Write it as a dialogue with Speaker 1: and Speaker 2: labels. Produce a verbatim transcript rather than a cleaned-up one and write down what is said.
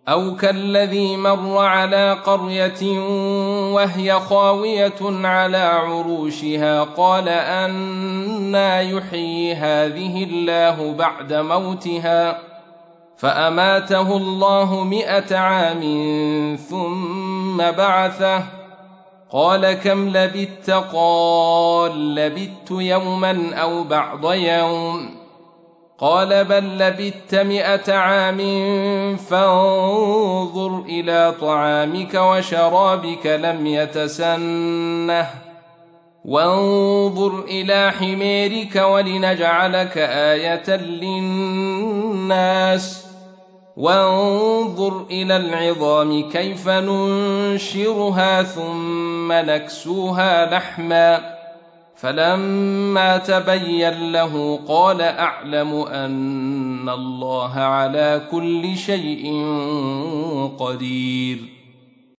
Speaker 1: أو كالذي مر على قرية وهي خاوية على عروشها قال أنى يحيي هذه الله بعد موتها فأماته الله مئة عام ثم بعثه قال كم لبثت قال لبثت يوما أو بعض يوم قال بل لبثت مئة عام فانظر إلى طعامك وشرابك لم يتسنه وانظر إلى حميرك ولنجعلك آية للناس وانظر إلى العظام كيف ننشرها ثم نكسوها لحما فلما تبين له قال أعلم أن الله على كل شيء قدير.